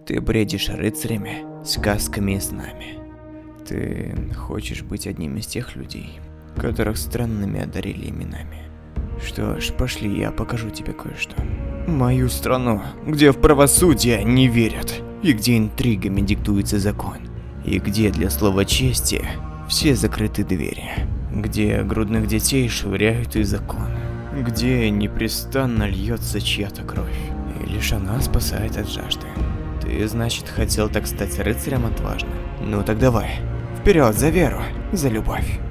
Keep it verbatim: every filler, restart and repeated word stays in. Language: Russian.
Ты бредишь рыцарями, сказками и снами. Ты хочешь быть одним из тех людей, которых странными одарили именами. Что ж, пошли, я покажу тебе кое-что. Мою страну, где в правосудие не верят, и где интригами диктуется закон, и где для слова чести все закрыты двери, где грудных детей швыряют из окон, где непрестанно льется чья-то кровь, и лишь она спасает от жажды. Ты, значит, хотел так стать рыцарем отважным? Ну так давай, вперед за веру, за любовь.